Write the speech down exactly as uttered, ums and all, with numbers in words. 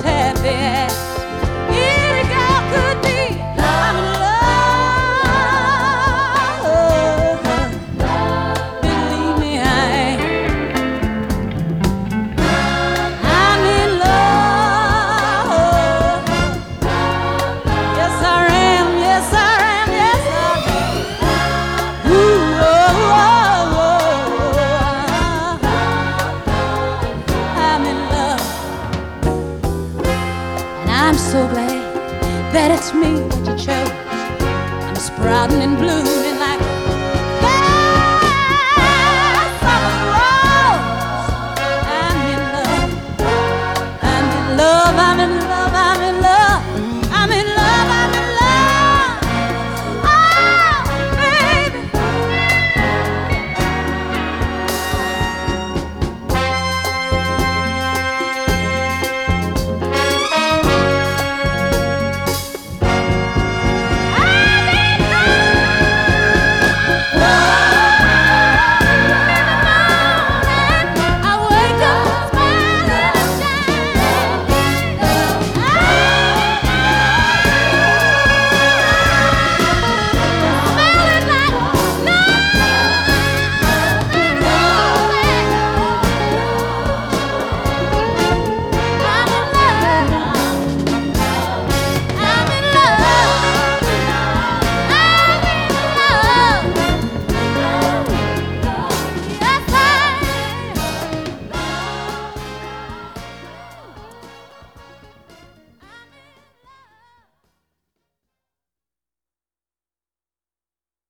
happy as any girl could be. I'm in love. Believe me, I am. I'm in love. Yes, I am. Yes, I am. Yes, I am. Ooh, oh, oh, oh. I'm in love. And I'm so glad that it's me that you chose. I'm sprouting and blooming